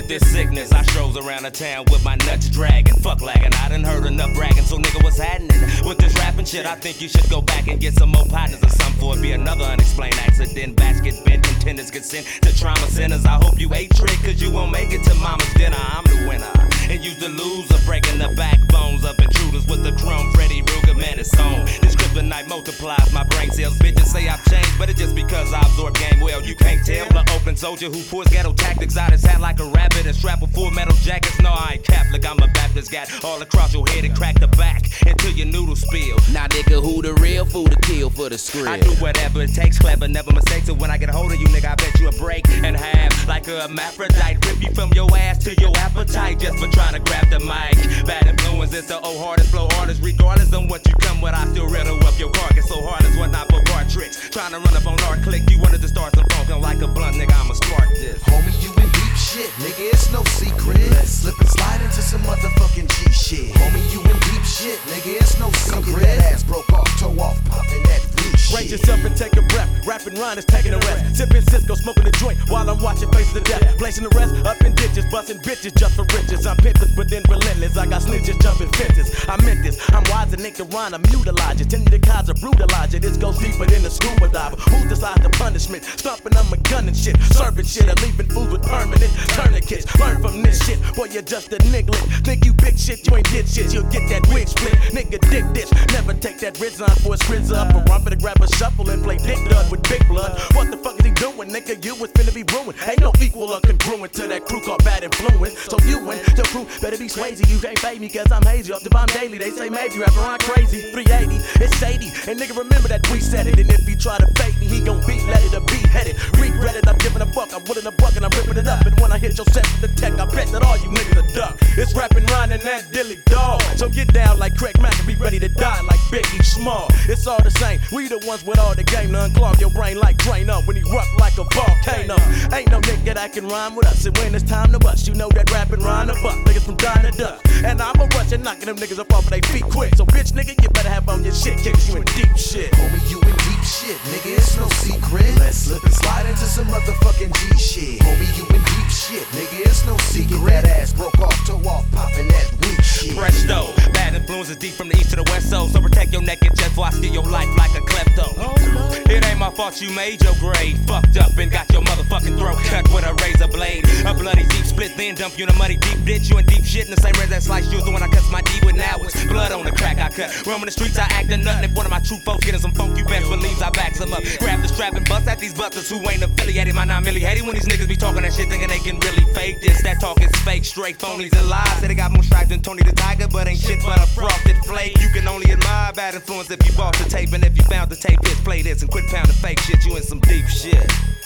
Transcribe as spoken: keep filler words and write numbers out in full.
this sickness. I strolls around the town with my nuts dragging. Fuck lagging, I done heard enough bragging. So nigga, what's happening? With this rapping shit, I think you should go back and get some more partners or something for it be another unexplained accident. Basket bent, contenders get sent to trauma centers. I hope you ate trick, cause you won't make it to mama's dinner. I'm the winner. And you the loser, breaking the backbones of intruders with the chrome Freddy Ruger, man, it's on. This kryptonite multiplies my brain cells. Bitches say I've changed, but it's just because I absorb game well. You can't tell the open soldier who pours ghetto tactics out his hat like a rabbit and strap with full metal jackets. No, I ain't Catholic, I'm a Baptist. Got all across your head and crack the back until your noodles spill. Now nigga, who the real fool to kill for the script? I do whatever it takes, clever, never mistakes. So when I get a hold of you, nigga, I bet you a break and have like a hermaphrodite. Rip you from your ass to your appetite just for trying to grab the mic. Bad influence, it's the old hardest, flow hardest. Regardless of what you come with, I still riddle up your carcass. So hard as what not for bar tricks. Trying to run up on our click, you wanted to start some funk. I'm like a blunt, nigga, I'ma spark this. Homie, you in deep shit, nigga, it's no secret. Let's slip and slide into some motherfucking G shit. Homie, you in deep shit, nigga, it's no secret. That ass broke off, toe off, popping that blue shit. Brace yourself and take a breath. Rapping rhyme is taking a rest. Sipping Cisco, smoking a joint while I'm watching Faces of Death. Placing the rest up in ditches, busting bitches just for riches. I'm pimpers, but then relentless. I got snitches jumping fences. I meant this. I'm wise and ignorant. I'm mutilated. Tend to the cause of brutalize it. This goes deeper than the scuba diver. Who decides the punishment? Stomping on my gun and shit. Serving shit and leaving fools with permanent tourniquets. Learn from this shit. Boy, you're just a niglet. Think you big shit, you ain't did shit. You'll get that wig split. Nigga, dick dish. Never take that Rizz on for a spritz up. A rump to grab a shuffle and play dick dud with big blood. What the fuck is he doing? Nigga, you was finna be ruined. Ain't no equal or congruent to that crew called bad influence. So you and your crew better be swayzy. You can't fade me cause I'm hazy. Off the bomb daily. They say maybe rapping around crazy. three eighty, it's shady. And nigga, remember that we said it. And if he try to fake me, he gon' be let it or be headed. Regret it, I'm giving a fuck. I'm willing a buck and I'm ripping it up. And when I hit your set with the tech, I bet that all you niggas are duck. It's rapping, Ron, and that dilly dog. So get down like Craig Mack and be ready to die like Biggie Small. It's all the same. We the ones with all the game to unclog your brain like drain up when he rough like a volcano. Ain't no nigga that can rhyme with us. And when it's time to bust, you know that rapping rhyme to buck. Niggas from dying to duck. And I'm a rush and knocking them niggas up off of their feet quick. So bitch nigga, you better have on your shit, kicks you in deep shit. Homie, you in deep shit, nigga, it's no secret. Let's slip and slide into some motherfucking G shit. Homie, you in deep shit, nigga, it's no secret. That ass broke off, toe off, popping that weak shit. Fresh though, bad influences deep from the east to the west, so so protect your neck and chest before I steal your life like a klepto. It ain't my fault you made your grade. Fucked up and got your motherfucking throat cut with a razor blade. A bloody deep split, then dump you in a muddy deep ditch. You in deep shit in the same razor that sliced you was the one I cut my D with. Now it's blood on the crack I cut. Roaming the streets, I act a nut. If one of my true folks getting some funk, you best believes I backs them up. Grab the strap and bust at these busters who ain't affiliated. My not really hating when these niggas be talking that shit, thinking they can really fake this. That talk is fake, straight phonies and lies. Say they got more stripes than Tony the Tiger, but ain't shit but a frosted flake. You can only admire bad influence if you bought the tape, and if you found the tape, just play this and quit pounding fake shit. You in some deep shit.